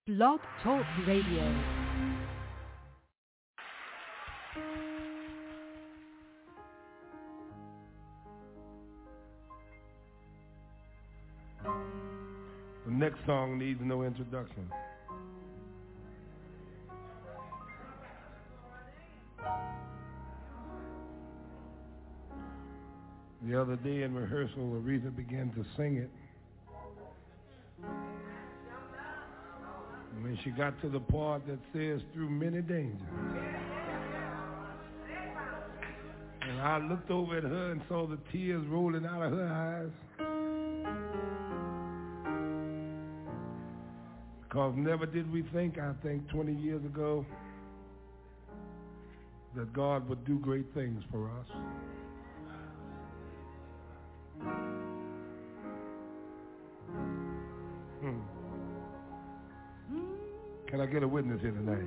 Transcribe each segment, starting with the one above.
Blog Talk Radio. The next song needs no introduction. The other day in rehearsal, Aretha began to sing it. And when she got to the part that says, through many dangers, and I looked over at her and saw the tears rolling out of her eyes. Because never did we think, I think 20 years ago, that God would do great things for us. Can I get a witness here tonight?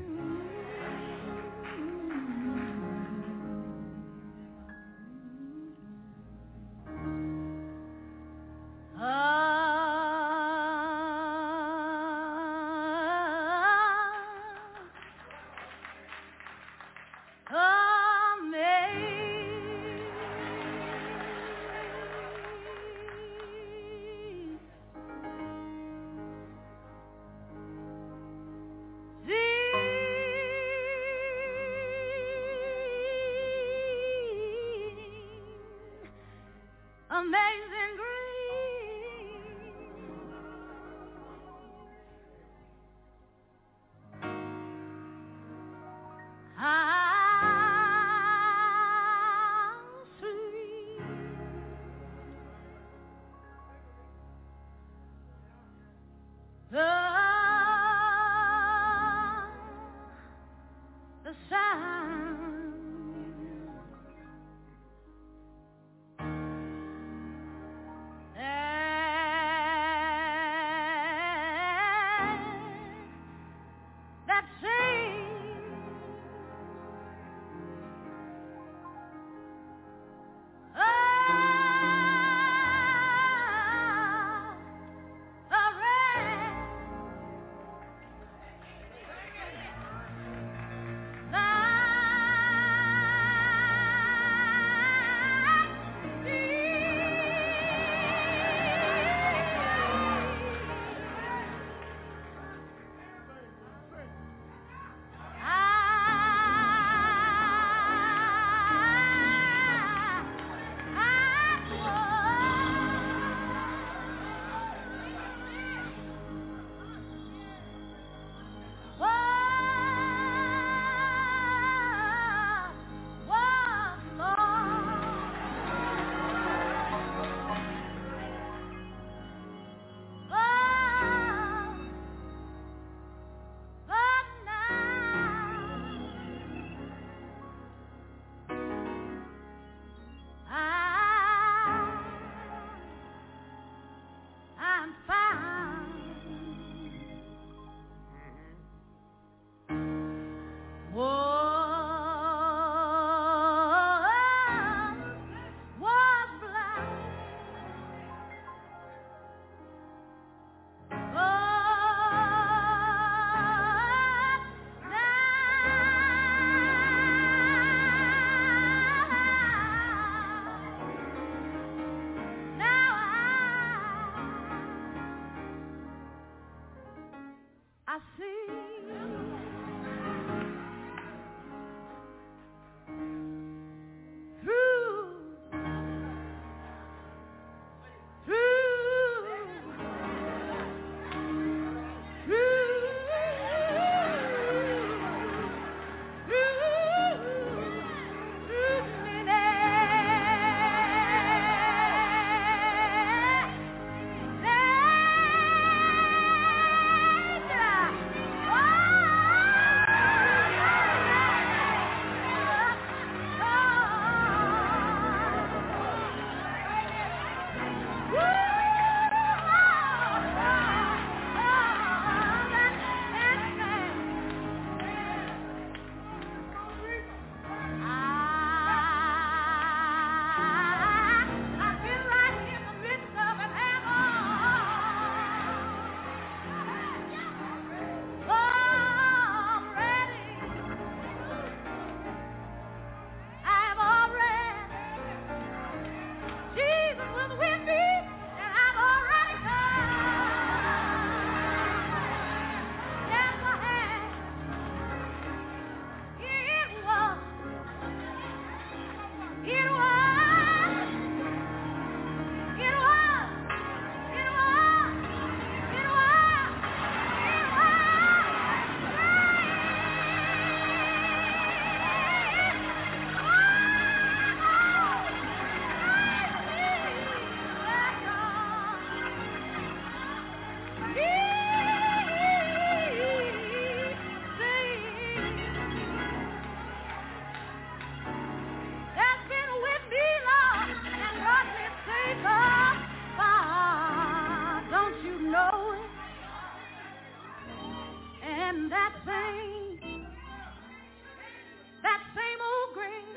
same old grace.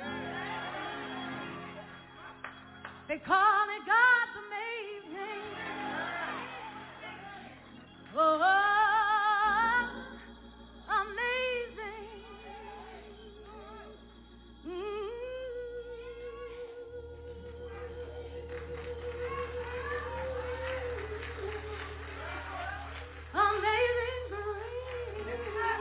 They call it God's amazing. Oh, amazing. Amazing grace.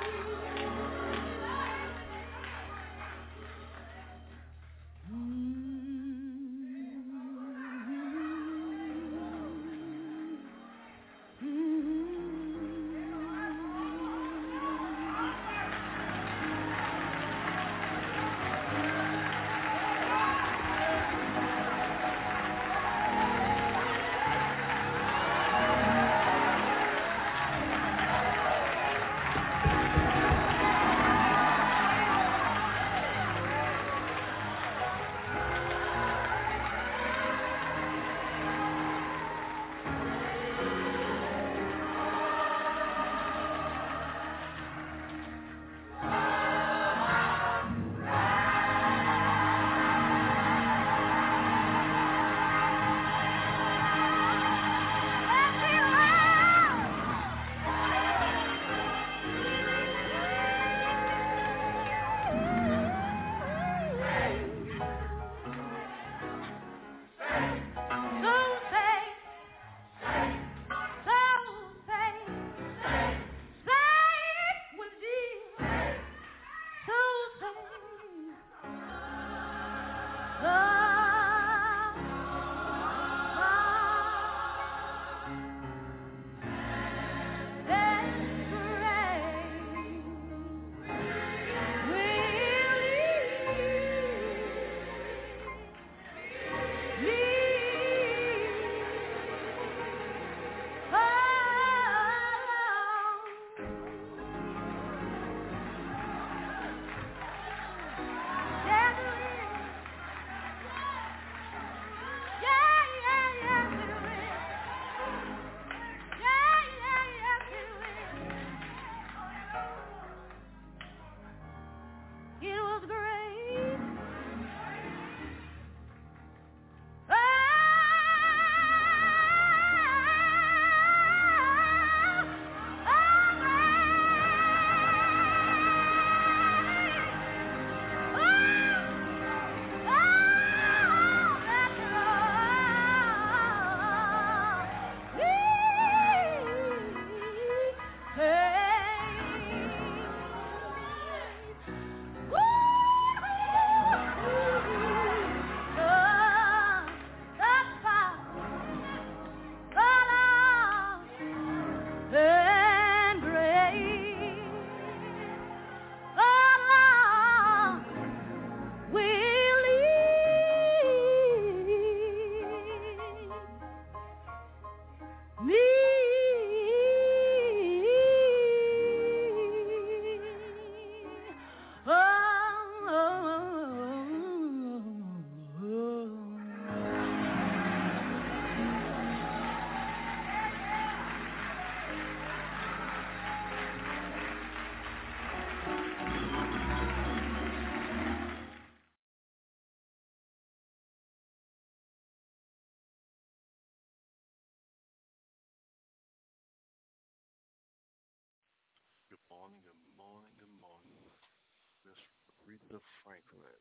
Good morning. Miss Aretha Franklin.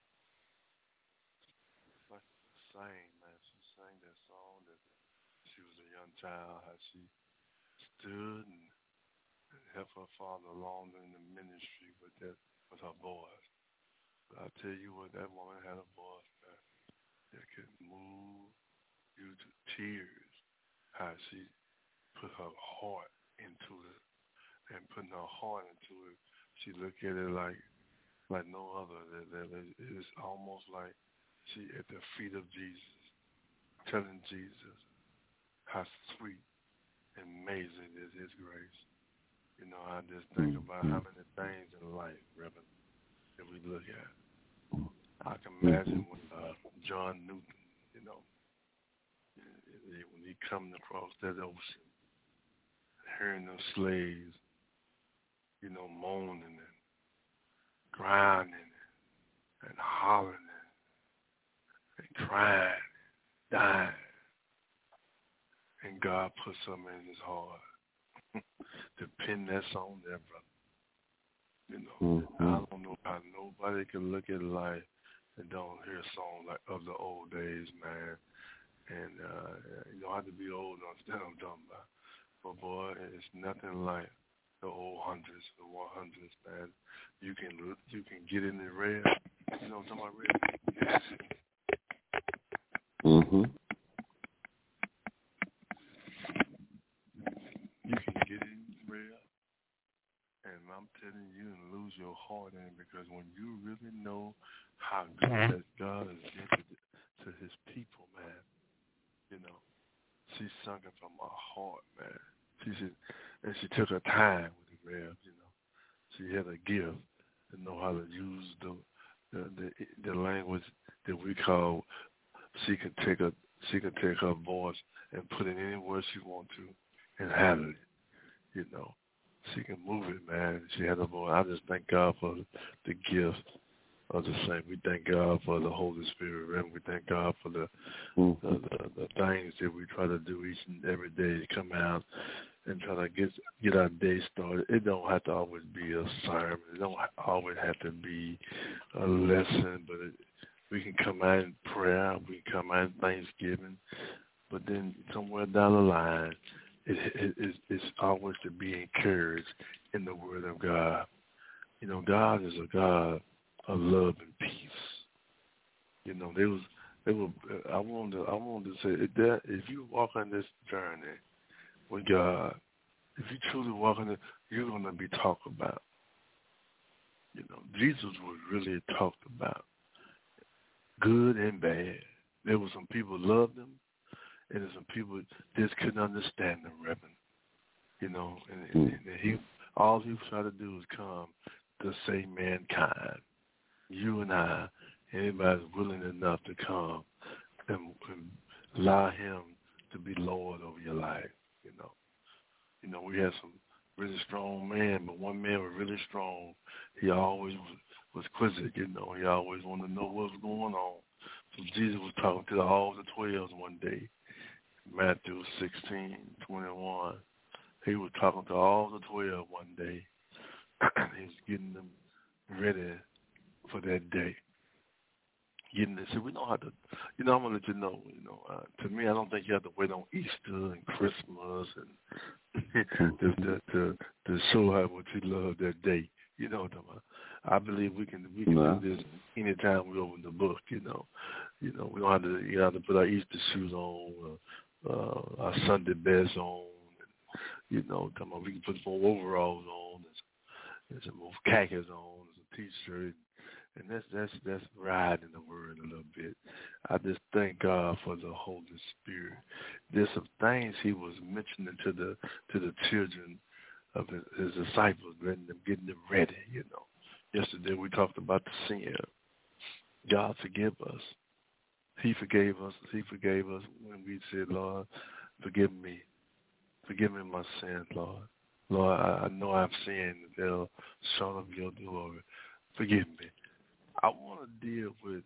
Like sang, man. She sang that song that she was a young child, how she stood and helped her father along in the ministry with her voice. But I tell you what, that woman had a voice, man, that could move you to tears. How she put her heart into it, and putting her heart into it, she looked at it like no other. It's almost like she at the feet of Jesus, telling Jesus how sweet and amazing is His grace. You know, I just think about how many things in life, Reverend, that we look at. I can imagine when John Newton, you know, when he coming across that ocean, hearing those slaves moaning and grinding and hollering and crying, dying. And God put something in his heart to pin that song there, brother. I don't know how nobody can look at life and don't hear a song like of the old days, man. And you don't have to be old to understand what I'm talking about. But boy, it's nothing like the old hundreds, the 100s, man. You can get in the red. You know what I'm talking about, red? You can get in the red, and I'm telling you, and lose your heart in it, because when you really know how good that God has been to his people, man, she sung it from her heart, man. She said, and she took her time with the Rev, She had a gift to know how to use the language that we call. She can take her voice and put it anywhere she wants to and handle it. She can move it, man. She had a voice. I just thank God for the gift of the saint. We thank God for the Holy Spirit, and we thank God for the things that we try to do each and every day to come out and try to get our day started. It don't have to always be a sermon. It don't always have to be a lesson, but we can come out in prayer. We can come out in Thanksgiving. But then somewhere down the line, it's always to be encouraged in the Word of God. God is a God of love and peace. I wanted to say that if you walk on this journey with God, if you truly walk on it, you're going to be talked about. Jesus was really talked about, good and bad. There were some people who loved him, and there's some people just couldn't understand the Reverend. And all he was trying to do was come to save mankind. You and I, anybody's willing enough to come and allow him to be Lord over your life. We had some really strong men, but one man was really strong. He always was quizzic, He always wanted to know what was going on. So Jesus was talking to all the 12 one day, Matthew 16:21. He was talking to all the 12 one day. He was getting them ready for that day. So we know how to, I'm going to let you know, to me, I don't think you have to wait on Easter and Christmas and to show how much you love that day. You know what I'm talking about? I believe we can do this anytime we open the book, We don't have to put our Easter shoes on, our Sunday best on, and, talking about we can put some overalls on and some more khakis on, and some T-shirt. And that's riding the word a little bit. I just thank God for the Holy Spirit. There's some things he was mentioning to the children of his disciples, getting them ready, Yesterday we talked about the sin. God forgive us. He forgave us. He forgave us when we said, Lord, forgive me. Forgive me my sins, Lord. Lord, I know I've sinned and fell short of your glory. Forgive me. I want to deal with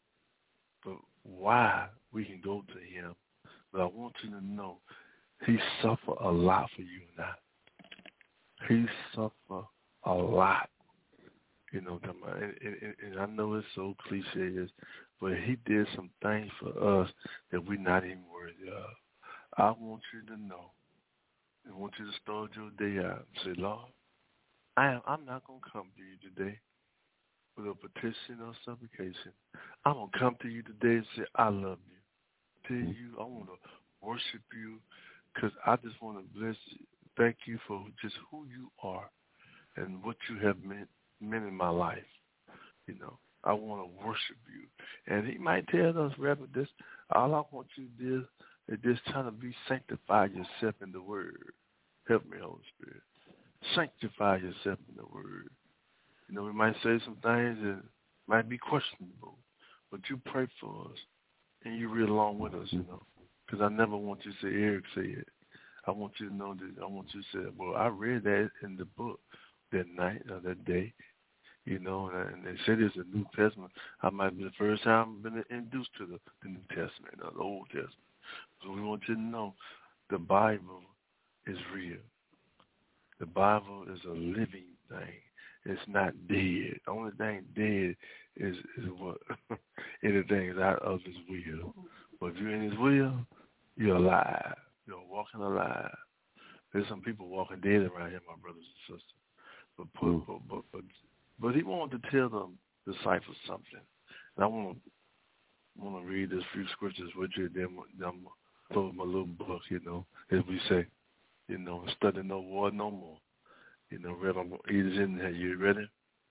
why we can go to him, but I want you to know he suffered a lot for you and I. He suffered a lot, and I know it's so cliche, but he did some things for us that we're not even worthy of. I want you to know, I want you to start your day out and say, Lord, I'm not going to come to you today with a petition or supplication. I'm going to come to you today and say, I love you. Tell you, I want to worship you because I just want to bless you. Thank you for just who you are and what you have meant in my life. I want to worship you. And he might tell us, Reverend, this, all I want you to do is just trying to be sanctify yourself in the word. Help me, Holy Spirit. Sanctify yourself in the word. We might say some things that might be questionable, but you pray for us, and you read along with us, because I never want you to say, Eric said it. I want you to know that, I want you to say, well, I read that in the book. that night or that day. You know, and they say there's a New Testament. I might be the first time I've been introduced to the New Testament or the Old Testament. So we want you to know the Bible is real. The Bible is a living thing. It's not dead. The only thing dead is what anything is out of his will. But if you're in his will, you're alive. You're walking alive. There's some people walking dead around here, my brothers and sisters. But he wanted to tell them disciples something. And I want to read this few scriptures with you. Then I'm close my little book, you know, as we say, you know, study no war no more. You know, Red, I'm going to eat it in there. You ready?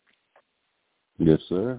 Yes, sir.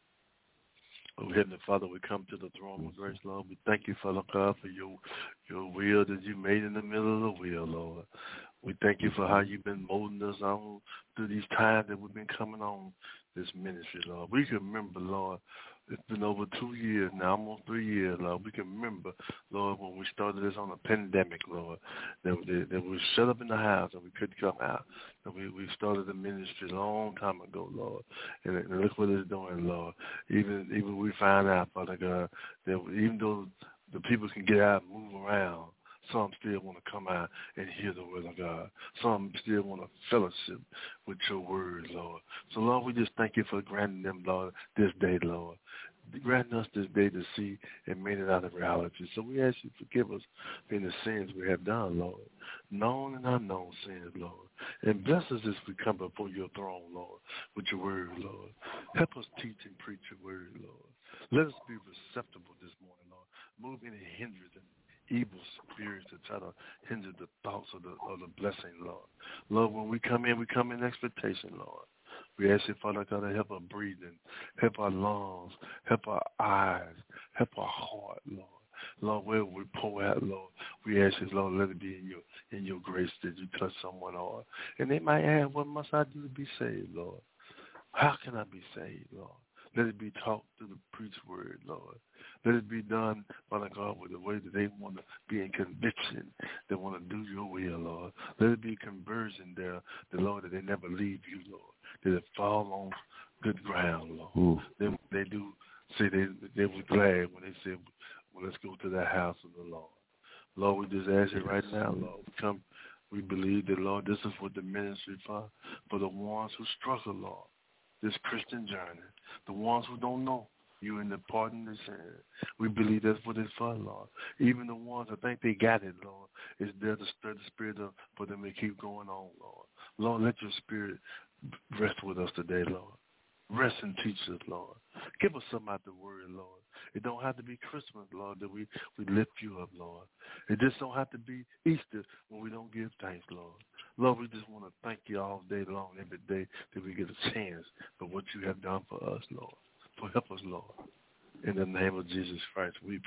Oh, Heavenly Father, we come to the throne of grace, Lord. We thank you, Father God, for your will that you made in the middle of the wheel, Lord. We thank you for how you've been molding us on through these times that we've been coming on this ministry, Lord. We can remember, Lord, it's been over 2 years now, almost 3 years, Lord. We can remember, Lord, when we started this on a pandemic, Lord, that we were shut up in the house and we couldn't come out. And we started the ministry a long time ago, Lord. And look what it's doing, Lord. Even we find out, Father God, that even though the people can get out and move around, some still want to come out and hear the word of God. Some still want to fellowship with your word, Lord. So, Lord, we just thank you for granting them, Lord, this day, Lord. Granting us this day to see and made it out of reality. So we ask you to forgive us for the sins we have done, Lord. Known and unknown sins, Lord. And bless us as we come before your throne, Lord, with your word, Lord. Help us teach and preach your word, Lord. Let us be receptible this morning, Lord. Move any hindrance and evil spirits to try to hinder the thoughts of the blessing, Lord. Lord, when we come in expectation, Lord. We ask you, Father God, to help our breathing, help our lungs, help our eyes, help our heart, Lord. Lord, where we pour out, Lord, we ask you, Lord, let it be in your grace that you touch someone, Lord. And they might ask, what must I do to be saved, Lord? How can I be saved, Lord? Let it be taught through the preached word, Lord. Let it be done, Father God, with the way that they want to be in conviction. They want to do your will, Lord. Let it be conversion there, the Lord, that they never leave you, Lord. That it fall on good ground, Lord. They do say they were glad when they said, well, let's go to the house of the Lord. Lord, we just ask you right now, Lord. We believe that, Lord, this is what the ministry for the ones who struggle, Lord. This Christian journey, the ones who don't know you in the pardon of sin. We believe that's what it's for, Lord. Even the ones that think they got it, Lord, is there to stir the spirit up for them to keep going on, Lord. Lord, let your spirit rest with us today, Lord. Rest and teach us, Lord. Give us some out the word, Lord. It don't have to be Christmas, Lord, that we lift you up, Lord. It just don't have to be Easter when we don't give thanks, Lord. Lord, we just want to thank you all day long, every day, that we get a chance for what you have done for us, Lord. So help us, Lord. In the name of Jesus Christ, we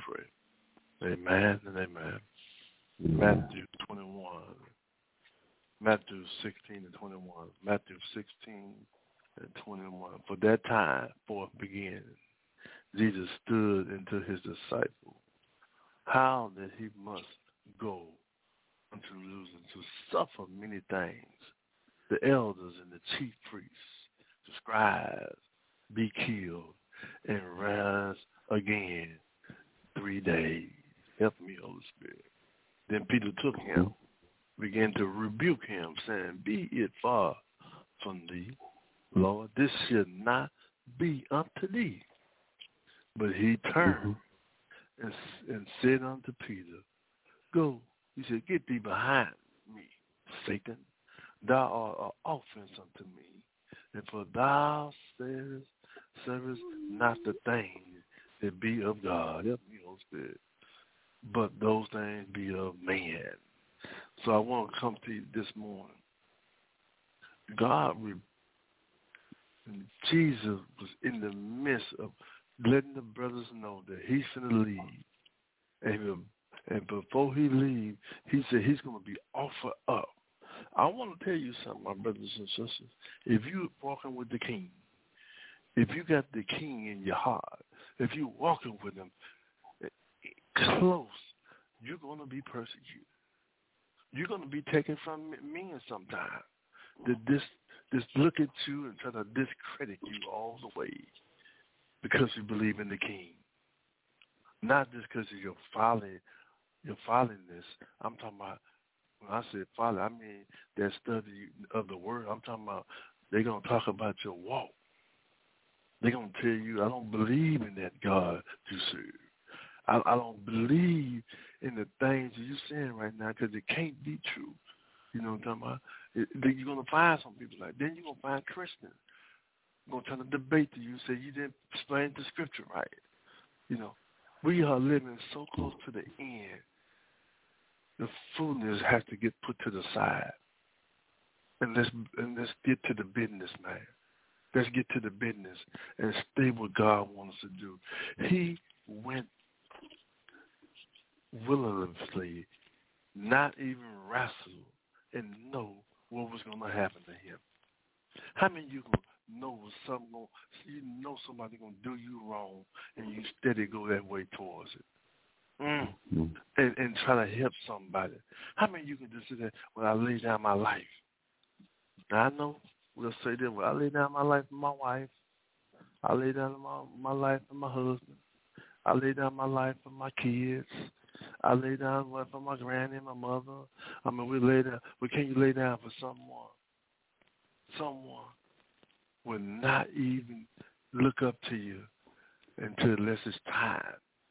pray. Amen and amen. Matthew 21. Matthew 16 and 21. Matthew 16 and 21. For that time forth began, Jesus stood unto his disciples how that he must go unto Jerusalem to suffer many things, the elders and the chief priests, the scribes, be killed, and rise again 3 days. Help me, Holy Spirit. Then Peter took him, began to rebuke him, saying, Be it far from thee, Lord, this should not be unto thee. But he turned and said unto Peter, Go, he said, get thee behind me, Satan. Thou art an offense unto me. And for thou servest not the things that be of God, help me, Holy Spirit, but those things be of man. So I want to come to you this morning. Jesus was in the midst of letting the brothers know that he's going to leave. And before he leaves, he said he's going to be offered up. I want to tell you something, my brothers and sisters. If you're walking with the king, if you got the king in your heart, if you're walking with him close, you're going to be persecuted. You're going to be taken from men sometimes. just look at you and try to discredit you all the way because you believe in the King. Not just because of your followingness. I'm talking about, when I said folly, I mean that study of the word. I'm talking about they're going to talk about your walk. They're going to tell you, I don't believe in that God you serve. I don't believe in the things that you're saying right now because it can't be true. You know what I'm talking about? Then you're going to find some people like that. Then you're going to find Christians going to try to debate to you, say you didn't explain the scripture right. You know, we are living so close to the end. The foolishness has to get put to the side. And let's get to the business, man. Let's get to the business and stay what God wants us to do. He went willingly, not even wrestle, and know what was going to happen to him. How many of you know somebody going to do you wrong and you steady go that way towards it? And try to help somebody. How many of you can just say that when I lay down my life? Now, I know we'll say that when I lay down my life for my wife, I lay down my life for my husband, I lay down my life for my kids, I lay down for my granny and my mother. I mean, we lay down. But can you lay down for someone? Someone will not even look up to you unless it's time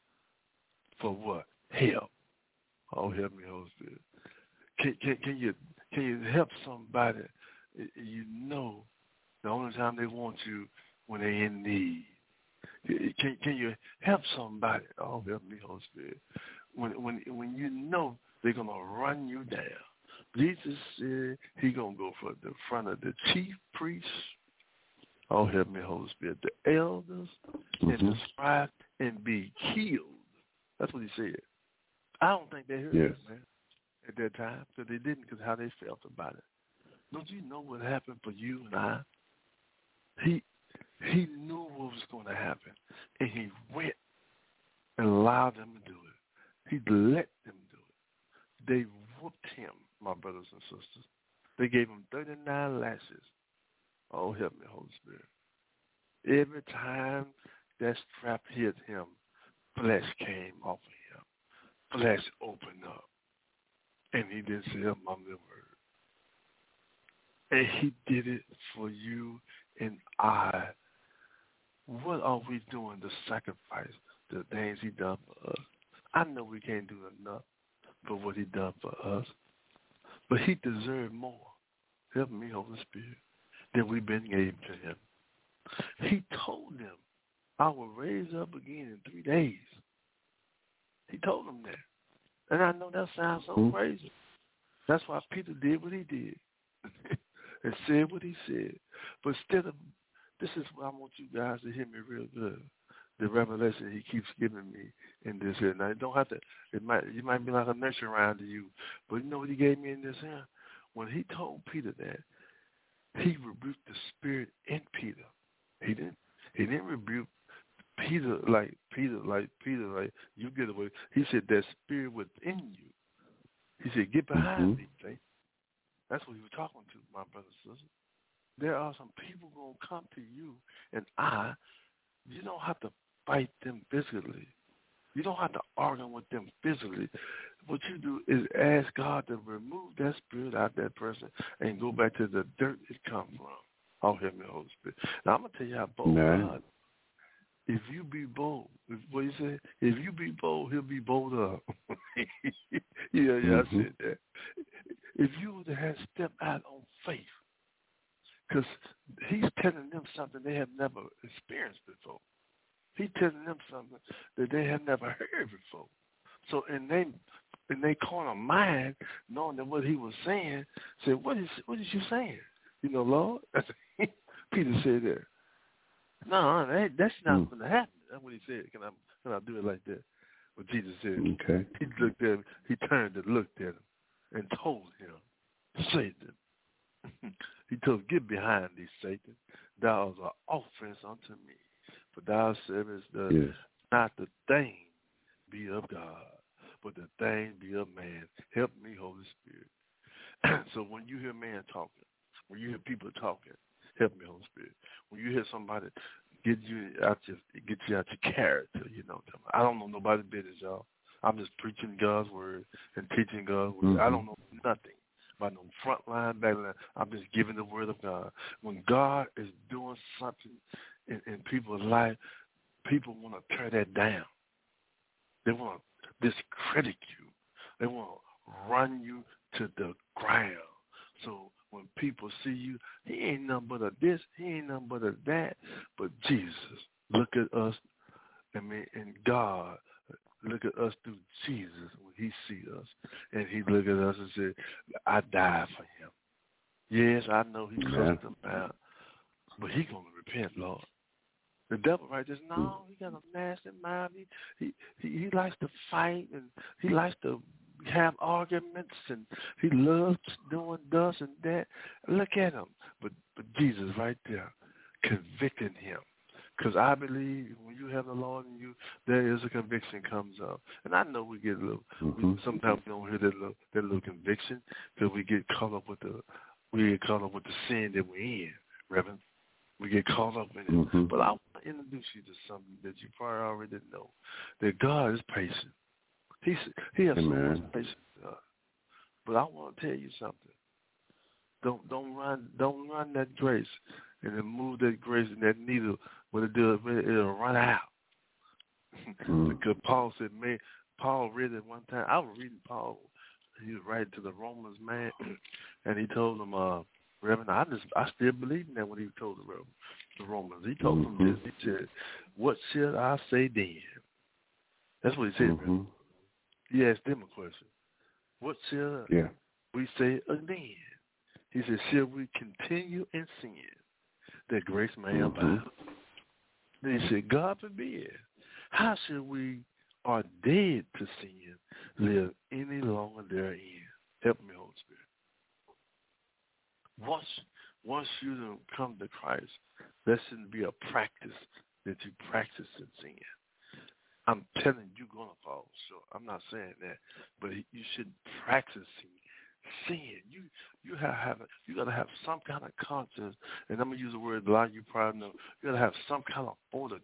for what? Help. Oh, help me, Holy Spirit. Can you help somebody? You know, the only time they want you when they're in need. Can you help somebody? Oh, help me, Holy Spirit. When you know they're gonna run you down. Jesus said He's gonna go for the front of the chief priests. Oh, help me, Holy Spirit. The elders and the scribes and be killed. That's what He said. I don't think they heard that, man, at that time, because they didn't, because how they felt about it. Don't you know what happened for you and I? He knew what was going to happen, and He went and allowed them to do it. He let them do it. They whooped Him, my brothers and sisters. They gave Him 39 lashes. Oh, help me, Holy Spirit. Every time that strap hit Him, flesh came off of Him. Flesh opened up. And He didn't say a mumbling word. And He did it for you and I. What are we doing to sacrifice the things He done for us? I know we can't do enough for what He done for us. But He deserved more. Help me, Holy Spirit, than we've been able to Him. He told them, I will raise up again in 3 days. He told them that. And I know that sounds so crazy. That's why Peter did what he did and said what he said. But instead of, this is what I want you guys to hear me real good. The revelation He keeps giving me in this here. Now, it don't have to, it might be like a nursery rhyme to you. But you know what He gave me in this here? When He told Peter that, He rebuked the spirit in Peter. He didn't rebuke Peter like you get away. He said that spirit within you. He said, get behind me, Satan. That's what He was talking to, my brothers and sisters. There are some people going to come to you and you don't have to fight them physically. You don't have to argue with them physically. What you do is ask God to remove that spirit out of that person and go back to the dirt it come from. Oh, help me, Holy Spirit. Now, I'm going to tell you how bold God. If you be bold, what you say? If you be bold, He'll be bolder. I said that. If you would have stepped out on faith, because He's telling them something they have never experienced before. He's telling them something that they have never heard before. So in their corner mind, knowing that what He was saying, said, what is you saying? You know, Lord? Peter said that. No, that's not going to happen. That's what he said. Can I do it like that? What Jesus said. Okay. He looked at him. He turned and looked at him and told him, Satan. He told him, get behind thee, Satan. Thou art an offense unto me. For thou servest not the thing be of God, but the thing be of man. Help me, Holy Spirit. So when you hear man talking, When you hear people talking, help me, Holy Spirit. When you hear somebody get you out your character, you know. I don't know nobody's business, y'all. I'm just preaching God's word and teaching God's word. Mm-hmm. I don't know nothing about no front line, back line. I'm just giving the word of God. When God is doing something in people's life, people want to tear that down. They want to discredit you. They want to run you to the ground. So when people see you, he ain't nothing but a this, he ain't nothing but a that. But Jesus, look at us, and God, look at us through Jesus when he see us. And he look at us and say, I died for him. Yes, I know he cussed him out, but he going to repent, Lord. The devil right there, no, he got a nasty mouth. He likes to fight, and he likes to have arguments, and he loves doing this and that. Look at him. But Jesus right there convicting him. Because I believe when you have the Lord in you, there is a conviction comes up. And I know we get a little, sometimes we don't hear that little conviction because we get caught up with the sin that we're in, Reverend. We get caught up in it. Mm-hmm. But I want to introduce you to something that you probably already know, that God is patient. He has so much patience with us. But I want to tell you something. Don't run that grace and then move that grace and that needle. What it does, it'll run out. Because Paul said, Paul read it one time. I was reading Paul. He was writing to the Romans, man, and he told them, Reverend, I still believe in that when he told the Romans. He told them this. He said, what shall I say then? That's what he said, Reverend. He asked them a question. What shall we say again? He said, shall we continue in sin that grace may abound? Then he said, God forbid. How shall we are dead to sin live any longer therein? Help me, Holy Spirit. Once you come to Christ, that shouldn't be a practice that you practice in sin. I'm telling you, you're going to fall short. I'm not saying that, but you should practice sin. You got to have some kind of conscience, and I'm going to use a word a lot of you probably know. You got to have some kind of fortitude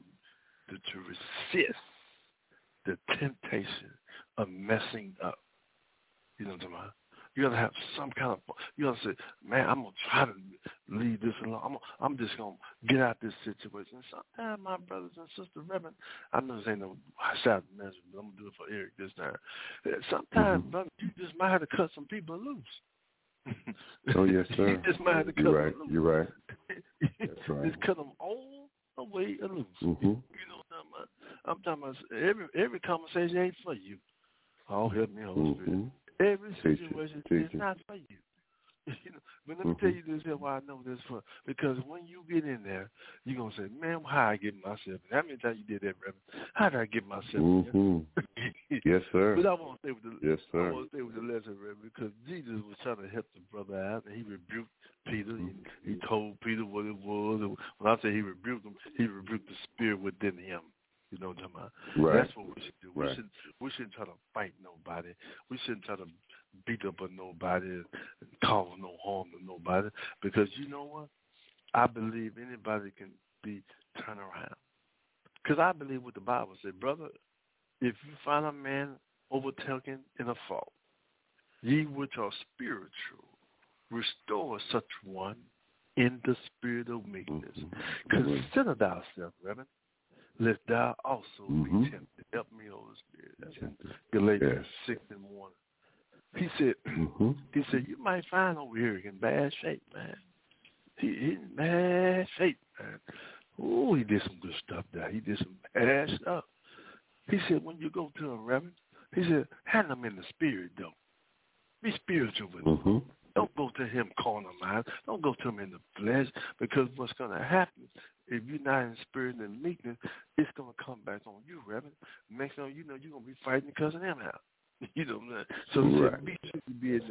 to resist the temptation of messing up. You know what I'm talking about? You got to have some kind of, you got to say, man, I'm going to try to leave this alone. I'm just going to get out this situation. Sometimes, my brothers and sisters, Reverend, I know this ain't no shout message, but I'm going to do it for Eric this time. Sometimes, brother, you just might have to cut some people loose. Oh, yes, sir. You just might have to cut them loose. You're right. That's right. Just cut them all the way loose. You know what I'm talking about? I'm talking about every conversation ain't for you. Oh, help me, Holy Spirit. Every situation is not for you. You know, but let me tell you this here why I know this for. Because when you get in there, you're going to say, man, how I get myself in? How many times you did that, Reverend? How did I get myself in? Yes, sir. But I want to stay with the, yes, sir. I want to stay with the lesson, Reverend, because Jesus was trying to help the brother out, and he rebuked Peter. He told Peter what it was. And when I say he rebuked him, he rebuked the spirit within him. You know what I'm talking about? Right. That's what we should do. We shouldn't try to fight nobody. We shouldn't try to beat up on nobody and cause no harm to nobody. Because you know what? I believe anybody can be turned around. Because I believe what the Bible said, brother, if you find a man overtaken in a fault, ye which are spiritual, restore such one in the spirit of meekness. Consider thyself, Reverend, lest thou also be tempted. Help me, Holy Spirit. That's in Galatians 6:1. He said, you might find over here in bad shape, man. He in bad shape, man. Oh, he did some good stuff there. He did some bad stuff. He said, when you go to him, Reverend, he said, handle him in the spirit, though. Be spiritual with him. Don't go to him carnal mind. Don't go to him in the flesh, because what's going to happen, if you're not in spirit and meekness, it's going to come back on you, Reverend. Next thing you know, you're going to be fighting and cussing him out. You know what I'm saying? So he said, be sure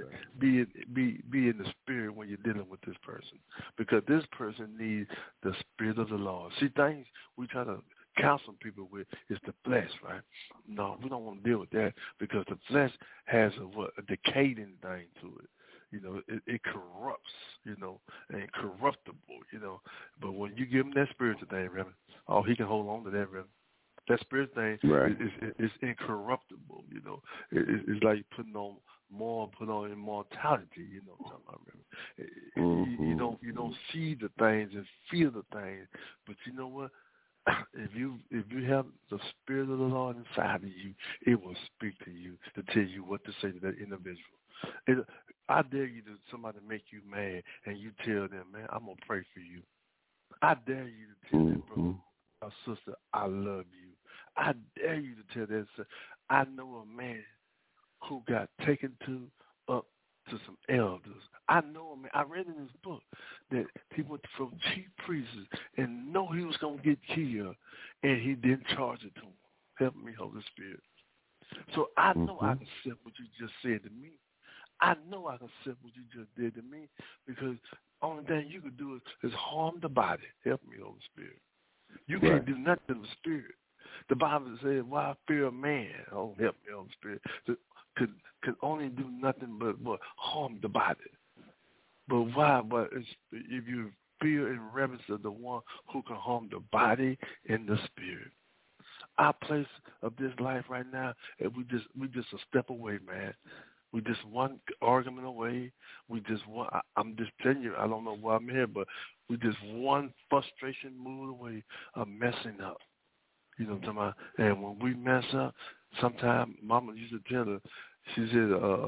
to be in the spirit when you're dealing with this person, because this person needs the spirit of the Lord. See, things we try to counsel people with is the flesh, right? No, we don't want to deal with that, because the flesh has a decaying thing to it. You know, it corrupts, you know, and corruptible, you know. But when you give him that spiritual thing, Reverend, he can hold on to that, Reverend. That spirit thing is incorruptible, you know. It's like putting on immortality, you know what I'm talking about, Reverend. You don't see the things and feel the things, but you know what? If you have the Spirit of the Lord inside of you, it will speak to you to tell you what to say to that individual. I dare you to somebody make you mad, and you tell them, man, I'm gonna pray for you. I dare you to tell that brother or sister, I love you. I dare you to tell that. I know a man who got taken up to some elders. I know him. I read in his book that he went from chief priests and know he was going to get killed, and he didn't charge it to him. Help me, Holy Spirit. So I know I can accept what you just said to me. I know I can accept what you just did to me, because only thing you can do is harm the body. Help me, Holy Spirit. You can't do nothing to the spirit. The Bible says, why fear a man? Oh, help me, Holy Spirit. Could only do nothing but harm the body. But why? But if you fear and reverence of the one who can harm the body and the spirit. Our place of this life right now, we just a step away, man. We just one argument away. I'm just telling you, I don't know why I'm here, but we just one frustration move away of messing up. You know what I'm talking about? And when we mess up, sometimes Mama used to tell her, she said, a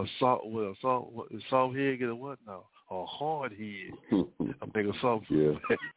soft head get a what now? A hard head. I make a soft. Yeah.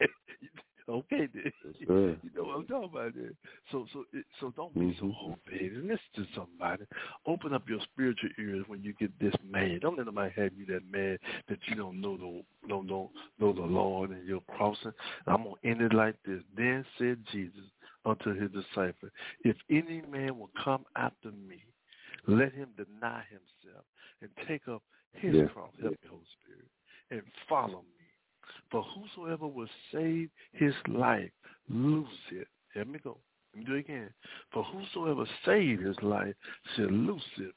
Okay, then. You know what I'm talking about there. So don't be so hard, baby. Listen to somebody. Open up your spiritual ears when you get this mad. Don't let nobody have you that mad that you don't know the Lord and you're crossing. I'm gonna end it like this. Then said Jesus unto his disciples, if any man will come after me, let him deny himself and take up his cross, help me, Holy Spirit, and follow me. For whosoever will save his life, lose it. Let me go. Let me do it again. For whosoever save his life shall lose it.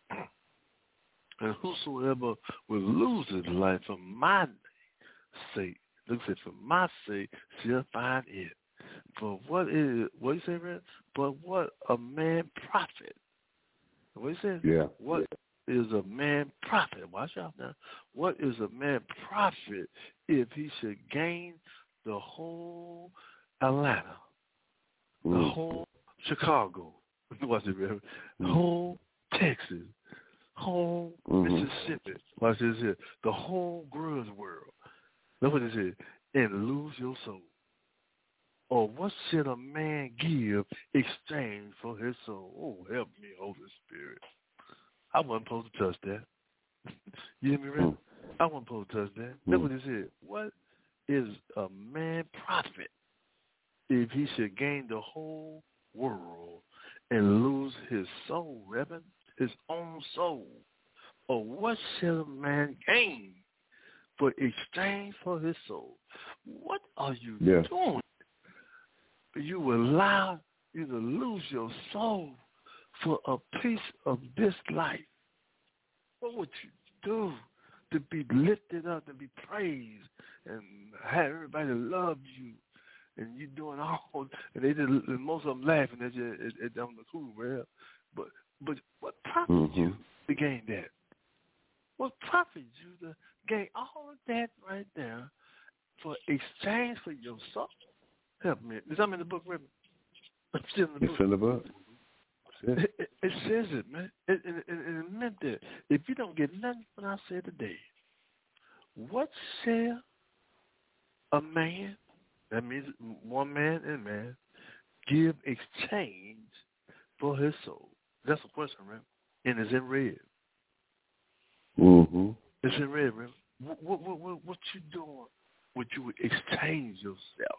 And whosoever will lose his life for my sake, look at for my sake, shall find it. For what you say, Red? But what a man profit. What you say? Yeah. What is a man profit? Watch out now. What is a man profit if he should gain the whole Atlanta, the whole Chicago, watch it, Reverend, whole Texas, whole Mississippi, watch this here, the whole Grudge world. Look what it says, and lose your soul. Or what should a man give exchange for his soul? Oh, help me, Holy Spirit. I wasn't supposed to touch that. You hear me, Reverend? I wasn't supposed to touch that. That's what it said. What is a man profit if he should gain the whole world and lose his soul, Reverend? His own soul? Or what shall a man gain for exchange for his soul? What are you doing? You will allow you to lose your soul for a piece of this life. What would you do to be lifted up, to be praised, and have everybody love you, and you doing all, and they just, and most of them laughing at you on the cool, well, but what profit you to gain that? What profit you to gain all of that right there for exchange for your soul? Help me. Is that in the book, Reverend? I'm still in the book. It's in the book. It says it, man. It meant that. If you don't get nothing from what I said today, what shall a man, that means one man and man, give exchange for his soul? That's a question, right? And it's in red. It's in red, right? What you doing? Would you exchange yourself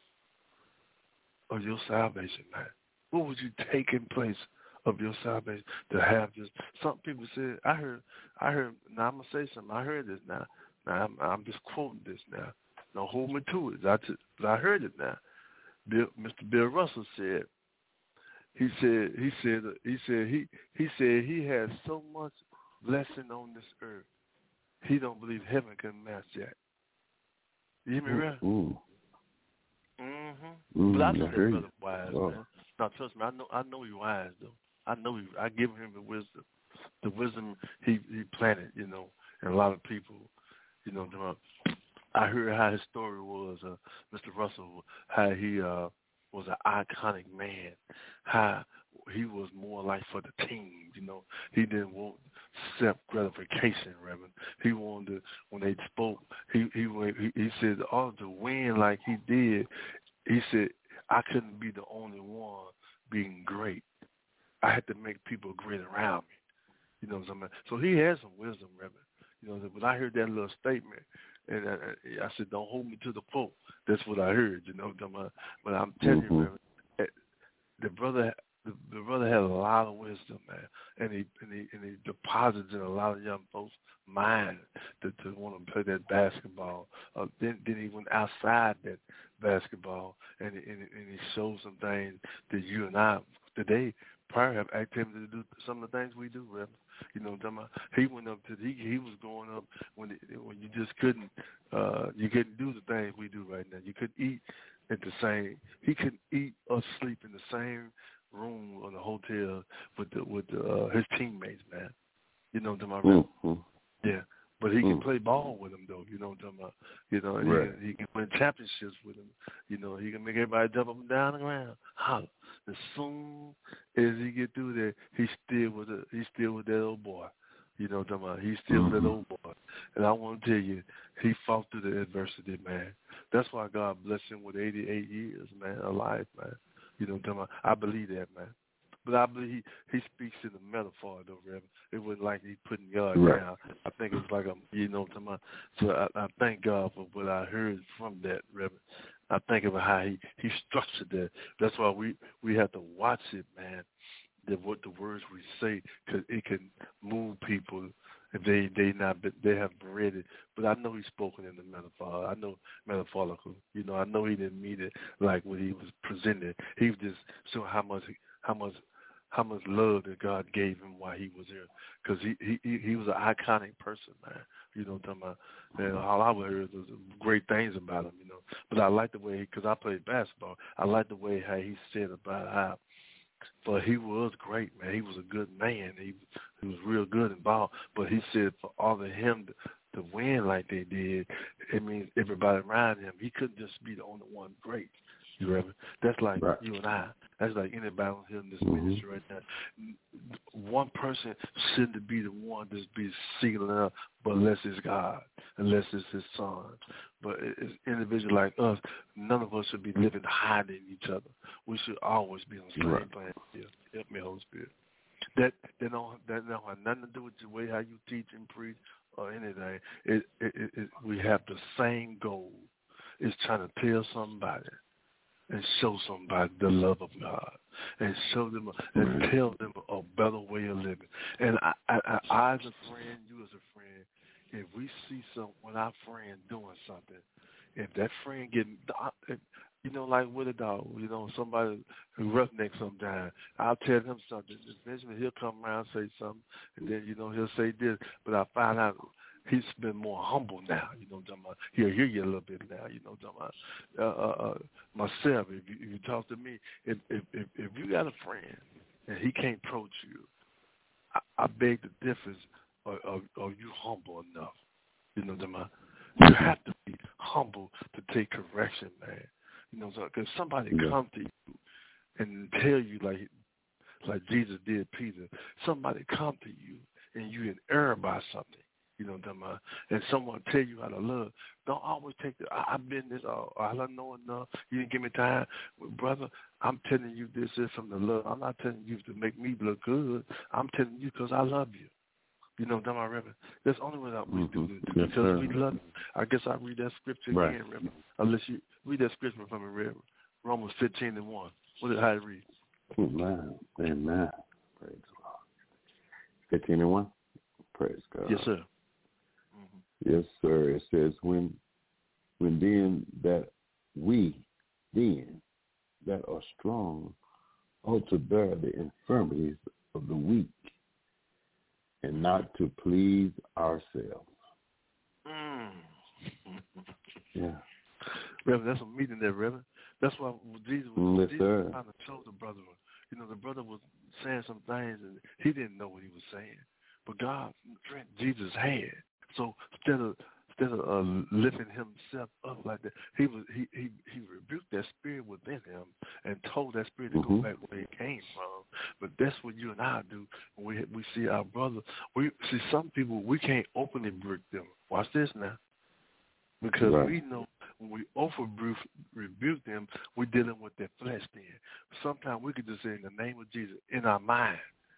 of your salvation, man? What would you take in place of your salvation to have this? Some people said, I heard, now I'm going to say something. I heard this now. Now I'm just quoting this now. Don't hold me to it. I heard it now. Mr. Bill Russell said, he said he has so much blessing on this earth. he don't believe heaven can match that. You hear me, right? But I know that brother wise, man. Now trust me, I know he's wise though. I give him the wisdom. The wisdom he planted, you know, and a lot of people, you know, I heard how his story was, Mr. Russell, how he was an iconic man, how he was more like for the team, you know. He didn't want self-gratification, Reverend. He wanted to, when they spoke, he said, to win like he did, he said, I couldn't be the only one being great. I had to make people great around me. You know what I'm saying? So he has some wisdom, Reverend. You know, when I heard that little statement, and I said, don't hold me to the Pope. That's what I heard, you know what I'm saying? But I'm telling you, Reverend, the brother had a lot of wisdom, man, and he deposits in a lot of young folks' mind to want to play that basketball. Then he went outside that basketball, and he showed some things that you and I today probably have activity to do some of the things we do, Reverend. You know, he went up to he was going up when you just couldn't do the things we do right now. You couldn't eat at the same. He couldn't eat or sleep in the same room on the hotel with his teammates, man. You know what I'm talking about? Yeah. But he can play ball with them, though. You know what I'm talking about? You know, right. He can win championships with them. You know, he can make everybody jump up and down the ground, holler. As soon as he get through there, he's still with that old boy. You know what I'm talking about? He's still that old boy. And I want to tell you, he fought through the adversity, man. That's why God blessed him with 88 years, man, alive, man. You know what I'm talking about? I believe that, man. But I believe he speaks in the metaphor, though, Reverend. It wasn't like he putting God down. I think it's like you know what I'm talking about? So I thank God for what I heard from that, Reverend. I think about how he structured that. That's why we have to watch it, man. What the words we say, because it can move people if they have read it. But I know he's spoken in the metaphor. I know metaphorical. You know, I know he didn't mean it like when he was presented. He was just showing how much love that God gave him while he was here, because he was an iconic person, man. You know what I'm talking about? And all I heard was great things about him, you know. But I like the way, because I played basketball, I like the way how he said about how, but he was great, man. He was a good man. He was real good in ball. But he said for all of him to win like they did, it means everybody around him. He couldn't just be the only one great. You remember? That's like you and I. That's like anybody here in this ministry right now. One person shouldn't be the one that's be singling up, but unless it's God, unless it's his son. But it's individuals like us, none of us should be living hiding each other. We should always be on the same playing field. Help me, Holy Spirit. That don't have nothing to do with the way how you teach and preach or anything. We have the same goal. It's trying to tell somebody and show somebody the love of God, and show them and tell them a better way of living. And I as a friend, you as a friend, if we see when our friend doing something, if that friend getting, you know, like with a dog, you know, somebody who roughneck sometimes, I'll tell him something. Eventually he'll come around and say something, and then, you know, he'll say this, but I find out he's been more humble now, you know what I'm talking about. He'll hear you a little bit now, you know what I'm talking about. Myself, if you talk to me, if you got a friend and he can't approach you, I beg the difference, are you humble enough? You know what I'm talking about. You have to be humble to take correction, man. You know what I'm saying? Because somebody come to you and tell you like Jesus did Peter. Somebody come to you and you in error about something. You know what I'm talking about? And someone tell you how to love. Don't always take I've been this, I don't know enough. You didn't give me time. Well, brother, I'm telling you this is from the love. I'm not telling you to make me look good. I'm telling you because I love you. You know what I'm talking about, Reverend? That's the only way that we do this. Because we love you. I guess I read that scripture again, Reverend. Unless you read that scripture from me, Reverend. Romans 15:1. How it read? Amen. Amen. Praise God. 15:1. Praise God. Yes, sir. Yes, sir. It says, when then that we that are strong ought to bear the infirmities of the weak, and not to please ourselves. Yeah. Reverend, that's a meeting there, Reverend. That's why Jesus was trying to show the brother. You know, the brother was saying some things, and he didn't know what he was saying. But God, Jesus had. So instead of lifting himself up like that, he rebuked that spirit within him and told that spirit to go back where it came from. But that's what you and I do when we see our brother. We see some people, we can't openly rebuke them. Watch this now. Because we know when we rebuke them, we're dealing with their flesh then. Sometimes we could just say in the name of Jesus in our mind.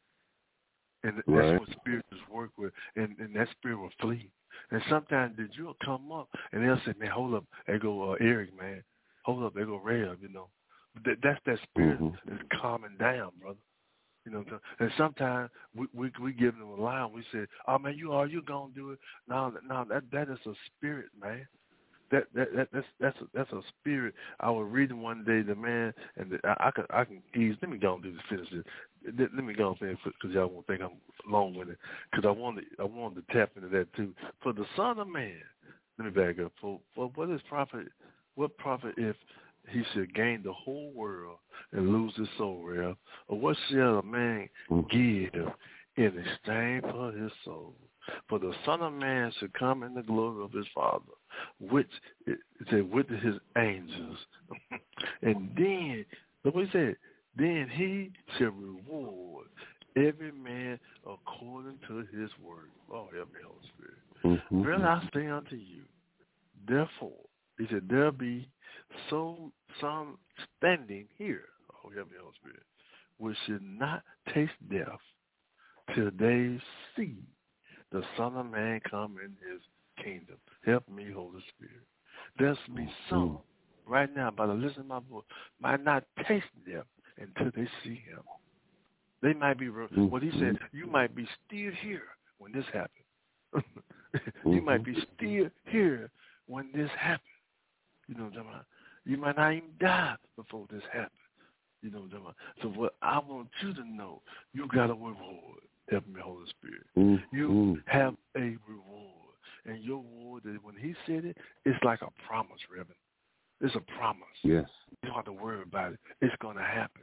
And that's what spirits work with, and that spirit will flee. And sometimes you'll come up, and they'll say, man, hold up. They go, Eric, man. Hold up. They go, Rev, you know. That's that spirit that's calming down, brother. You know, and sometimes we give them a line. We say, oh, man, you going to do it. No, that is a spirit, man. That's a spirit. I was reading one day the man, and I can ease. Let me go and do this. Finish it. Let me go and finish because y'all won't think I'm long with it. Because I wanted to tap into that too. For the Son of Man, let me back up. For what is profit? What profit if he should gain the whole world and lose his soul, Rev? Or what shall a man give in exchange for his soul? For the Son of Man should come in the glory of his Father, which it said with his angels. And then, look what he said, then he shall reward every man according to his work. Oh, help me, Holy Spirit. Really, I say unto you, therefore, he said, there'll be some standing here, oh, help me, Holy Spirit, which should not taste death till they see the Son of Man come in his kingdom. Help me, Holy Spirit. There's be some right now, by the listen to my voice, might not taste death until they see him. They might be, what he said, you might be still here when this happens. You might be still here when this happens. You know what I'm talking about? You might not even die before this happens. You know what I'm talking about? So what I want you to know, you got a reward. Help me, Holy Spirit. You have a reward. And your reward, when he said it, it's like a promise, Reverend. It's a promise. Yes. You don't have to worry about it. It's going to happen.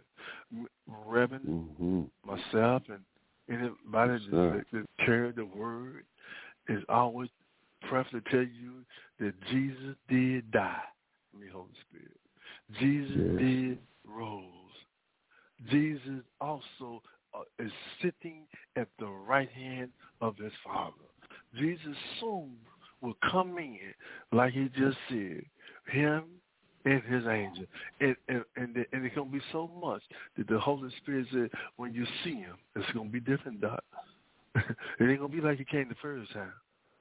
Reverend, myself, and anybody that carry the word is always prefer to tell you that Jesus did die. Let me, Holy Spirit. Jesus did rose. Jesus also is sitting at the right hand of his Father. Jesus soon will come in, like he just said, him and his angel. And it's going to be so much that the Holy Spirit said, when you see him, it's going to be different, Doc. It ain't going to be like he came the first time.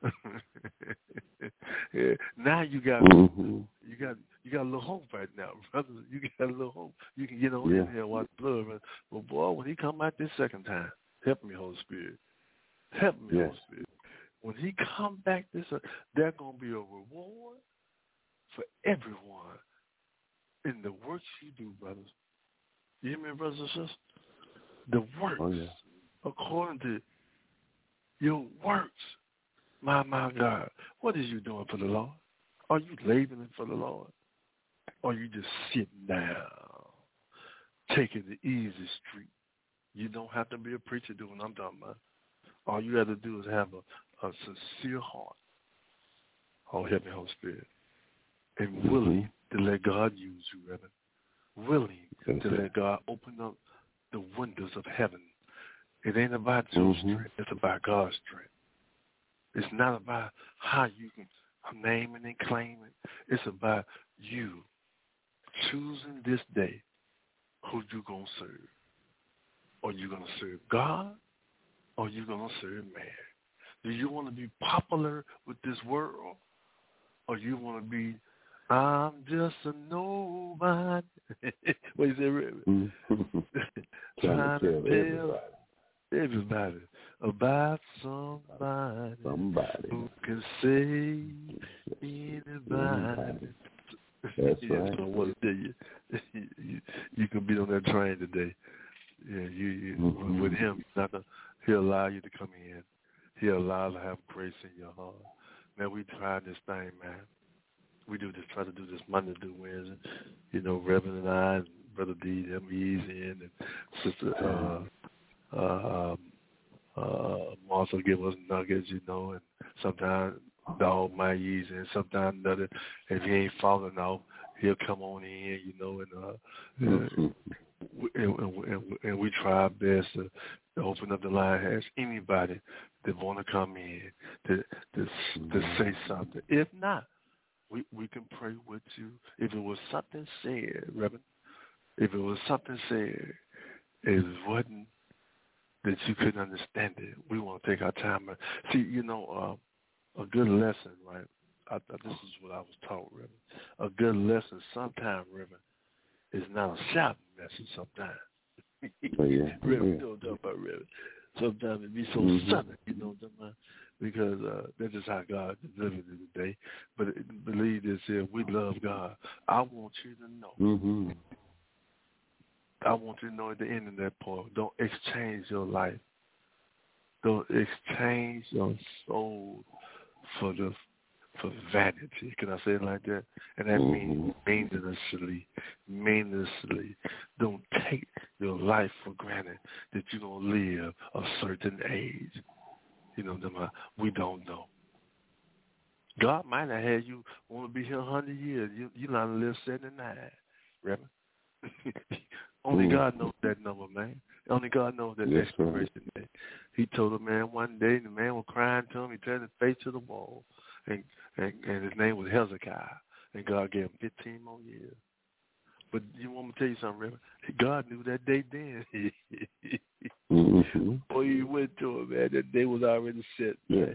Now you got a little hope right now, brother. You got a little hope. You can get on in here and watch blood. Right? But boy, when he come out this second time, help me, Holy Spirit. Help me, Holy Spirit. When he come back this, there's gonna be a reward for everyone in the works you do, brothers. You hear me, brothers and sisters? The works, according to your works. My God, what is you doing for the Lord? Are you laboring for the Lord? Or are you just sitting down, taking the easy street? You don't have to be a preacher doing what I'm talking about. All you got to do is have a sincere heart. Oh, help me, Holy Spirit. And willing to let God use you, Reverend. Willing to let God open up the windows of heaven. It ain't about your strength. It's about God's strength. It's not about how you can name it and claim it. It's about you choosing this day who you going to serve. Are you going to serve God or are you going to serve man? Do you want to be popular with this world or you want to be, I'm just a nobody? What is that? Trying to tell everybody about somebody who can save anybody. That's right. So what you can be on that train today. Yeah, you with him, he'll allow you to come in. He'll allow to have grace in your heart. Man, we tried this thing, man. We try to do this Monday through Wednesday. You know, Reverend and I, and Brother D, them easy in, and Sister Martha give us nuggets, you know, and sometimes Dog might use it, and sometimes another, if he ain't falling off, he'll come on in, you know, and we try our best to open up the line. Ask anybody that want to come in to say something. If not, we can pray with you. If it was something said, Reverend, if it was something said, it wasn't that you couldn't understand it, we want to take our time. See, you know, a good lesson, right? This is what I was taught, Reverend. A good lesson sometimes, Reverend, is not a shouting message sometimes. Reverend, you know what I'm talking about, Reverend. Sometimes it be so sudden, you know what I'm talking about? Because that's just how God delivered it today. But believe this here, we love God. I want you to know. I want you to know at the end of that part, don't exchange your life. Don't exchange your soul for vanity. Can I say it like that? And that means meaninglessly. Don't take your life for granted that you're going to live a certain age. You know, we don't know. God might have had you want to be here 100 years. You not live 79, Reverend. Only God knows that number, man. Only God knows that expiration date. He told a man one day, and the man was crying to him. He turned his face to the wall, and his name was Hezekiah, and God gave him 15 more years. But you want me to tell you something, Reverend? God knew that day then. Boy, you went to him, man. That day was already set. Yeah.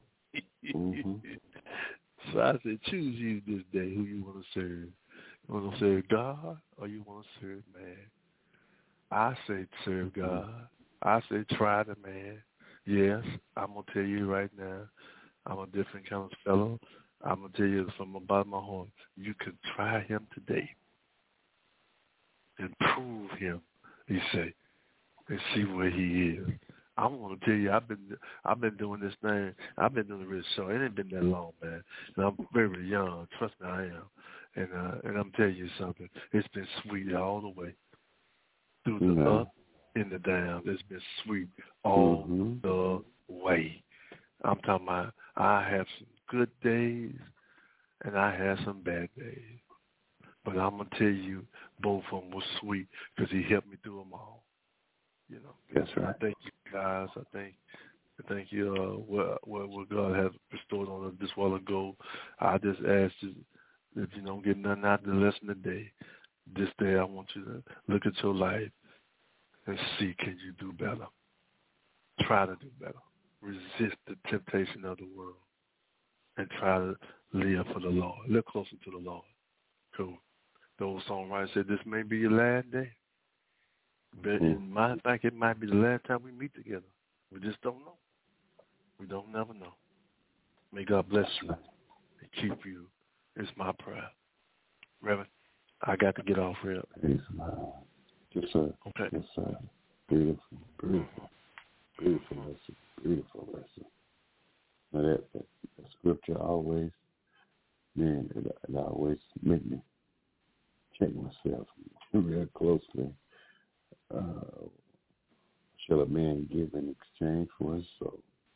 So I said, choose you this day who you want to serve. You want to serve God or you want to serve man? I say serve God. I say try the man. Yes, I'm going to tell you right now, I'm a different kind of fellow. I'm going to tell you from the bottom of my heart, you can try him today and prove him, he say, and see where he is. I want to tell you, I've been doing this thing. I've been doing it really short. It ain't been that long, man. And I'm very young. Trust me, I am. And I'm telling you something. It's been sweet all the way through the up and the down. It's been sweet all the way. I'm talking about I have some good days and I have some bad days. But I'm going to tell you, both of them were sweet because he helped me through them all. You know. That's right. I thank you guys. I thank you what God has bestowed on us this while ago. I just ask you, if you don't get nothing out of the lesson today, this day I want you to look at your life and see, can you do better? Try to do better. Resist the temptation of the world and try to live for the Lord. Live closer to the Lord. Cool. The old songwriter said, this may be your last day. But in my fact, it might be the last time we meet together. We just don't know. We don't never know. May God bless you and keep you. It's my prayer. Reverend, I got to get off here. Yes, sir. Okay. Yes, sir. Beautiful, beautiful, beautiful lesson, beautiful lesson. Now that scripture always, man, it always make me check myself real closely. Shall a man give in exchange for his soul?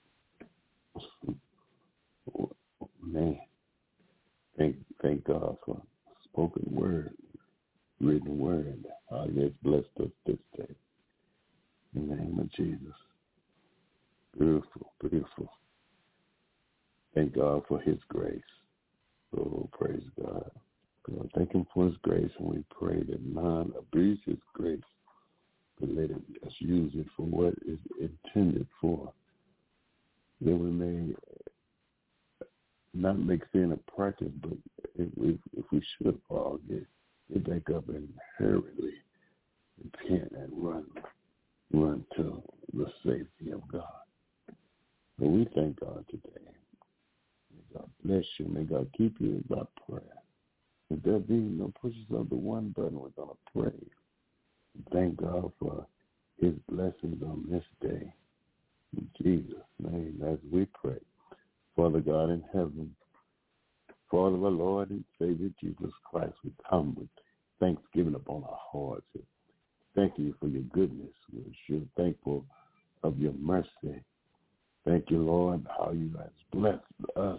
Man, thank God for spoken word, written word. How He has blessed us this day. In the name of Jesus. Beautiful, beautiful. Thank God for His grace. Oh, praise God. God, thank Him for His grace, and we pray that none abuse His grace, but let us use it for what is intended for. That we may not make sin a practice, but if we should fall, get back up and hurriedly repent and run to the safety of God. So we thank God today. May God bless you. May God keep you is our prayer. If there be no pushes of the one button, we're going to pray. Thank God for His blessings on this day. In Jesus' name, as we pray. Father God in heaven, Father, our Lord and Savior Jesus Christ, we come with thanksgiving upon our hearts. Thank you for your goodness. We're thankful of your mercy. Thank you, Lord, how you have blessed us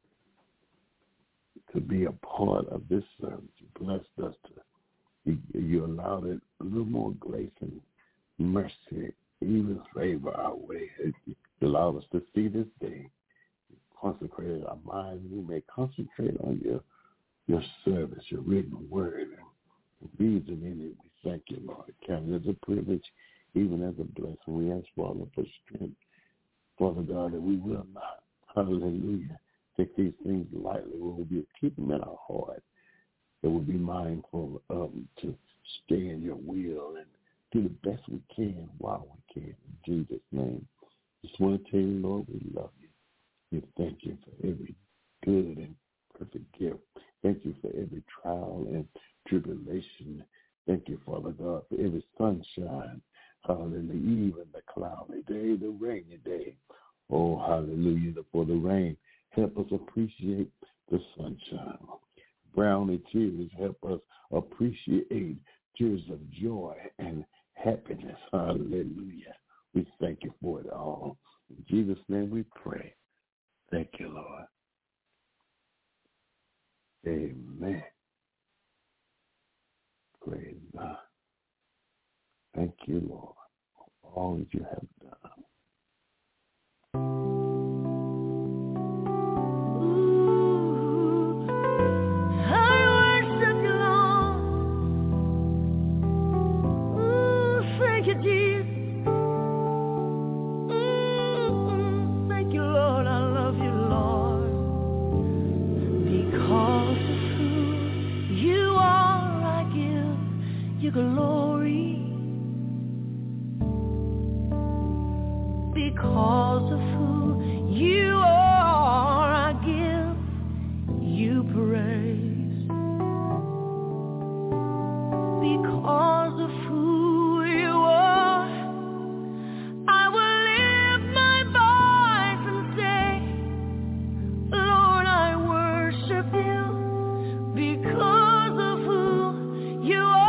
to be a part of this service. You blessed us you allowed it a little more grace and mercy, even favor our way. You allowed us to see this day. You consecrated our minds. We may concentrate on your service, your written word, and reason in it. We thank you, Lord. Count it as a privilege, even as a blessing. We ask, Father, for strength, Father God, that we will not, hallelujah, take these things lightly. We will keep them in our heart. That we'll be mindful to stay in your will and do the best we can while we can. In Jesus' name. Just want to tell you, Lord, we love you. We thank you for every good and perfect gift. Thank you for every trial and tribulation. Thank you, Father God, for every sunshine. Hallelujah. Even the cloudy day, the rainy day. Oh, hallelujah. For the rain, help us appreciate the sunshine. Brownie tears help us appreciate tears of joy and happiness. Hallelujah. We thank you for it all. In Jesus' name we pray. Thank you, Lord. Amen. Praise God. Thank you, Lord, for all that you have done. Glory, because of who you are, I give you praise. Because of who you are, I will lift my voice and say, Lord, I worship you because of who you are.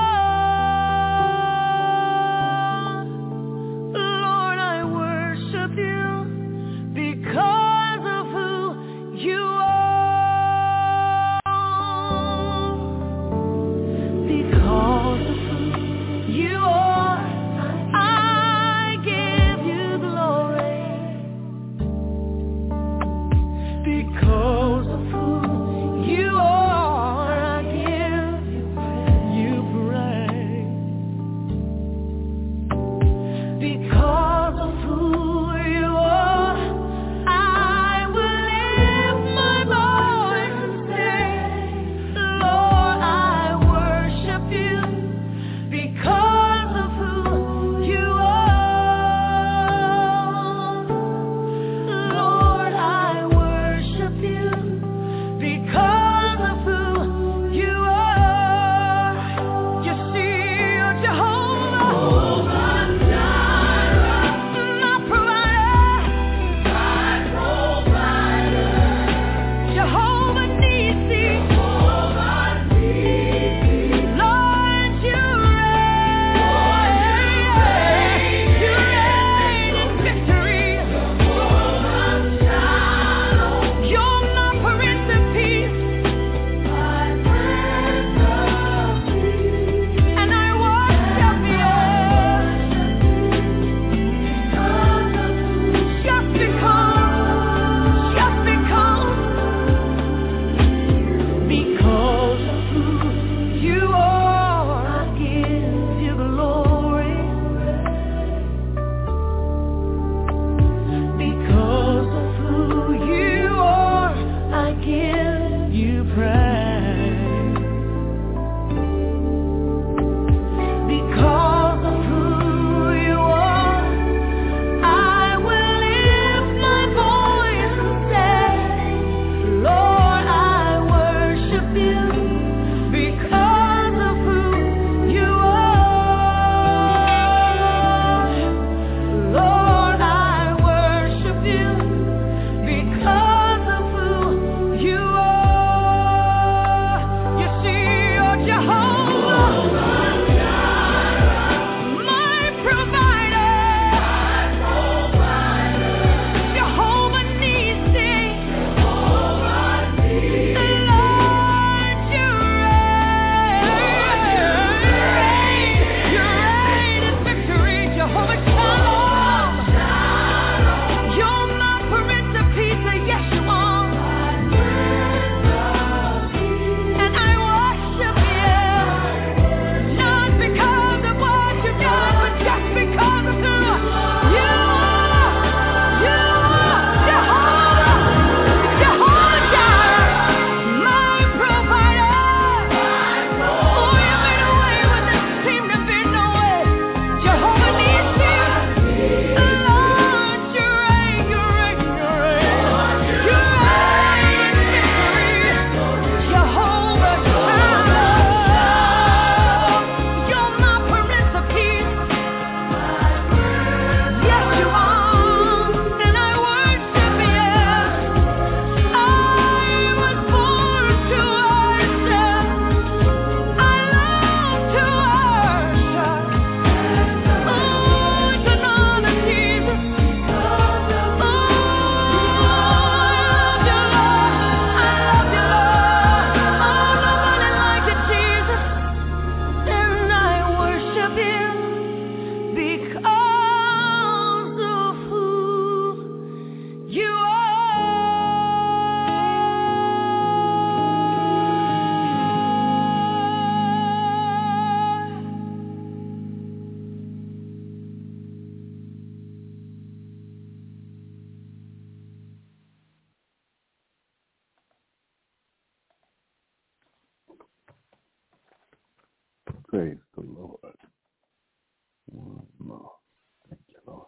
Praise the Lord. One more. Thank you, Lord.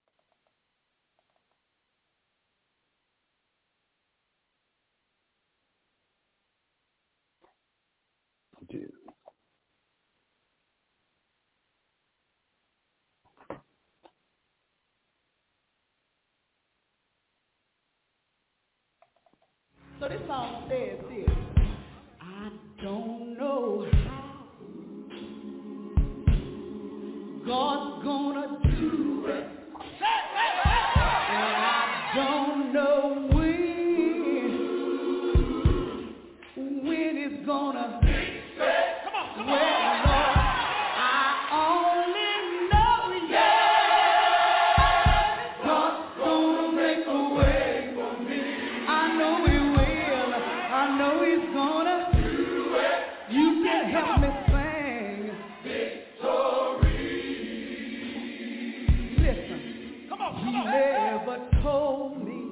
Jesus. So this song says this: I don't know how God's gonna do it, and I don't know when it's gonna. Come on. Well, Lord, I only know, yeah, God's gonna make a way for me. I know He will. I know He's gonna do it. You can help me sing victory. Listen, come on. He never told me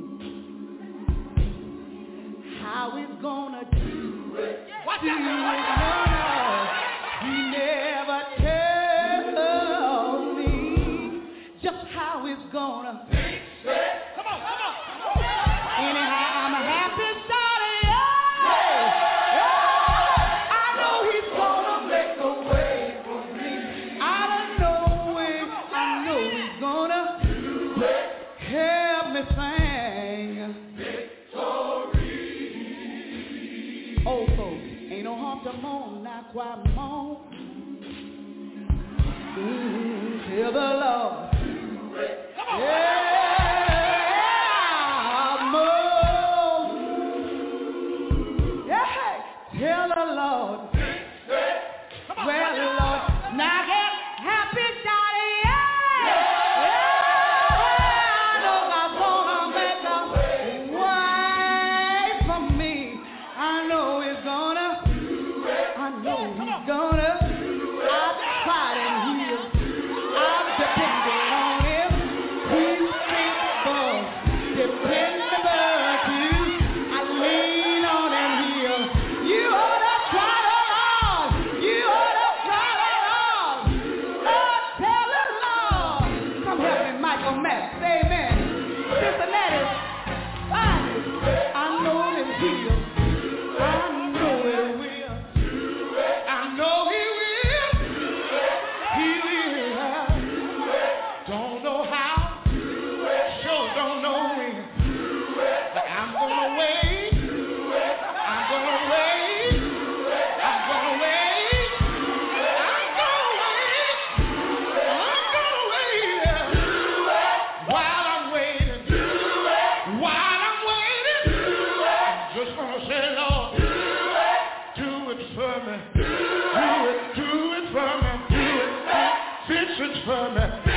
how He's gonna do it. Watch out. He never told me just how it's gonna fix it. Come on. Anyhow, I'm a happy starter. I know He's gonna make a way for me. I don't know when. I know He's gonna do it. Help me sing victory. Old folks, ain't no harm to moan, not quite moan. Tell the Lord. Yeah, moan. Yeah, tell the Lord. Well, Lord, now get happy, Johnny. Yeah. I know God's gonna make a way for me. I know He's gonna do it. I know He's gonna. I've tried and He'll. I've depended on Him. He's faithful, dependable too. I lean on Him. He'll. You ought to try the Lord. You ought to try the Lord. Oh, tell the Lord. Come help me, Michael Matt. Say amen. Cincinnati. I know Him. He'll. I know He will. I know He will. He will. Don't know how. Sure don't know when. But I'm gonna wait. I'm gonna wait. I'm gonna wait. I'm gonna wait. I'm gonna wait. While I'm waiting. While I'm waiting. I'm just gonna say, Lord, do it for me. Do it for me. Do it. Fix it for me.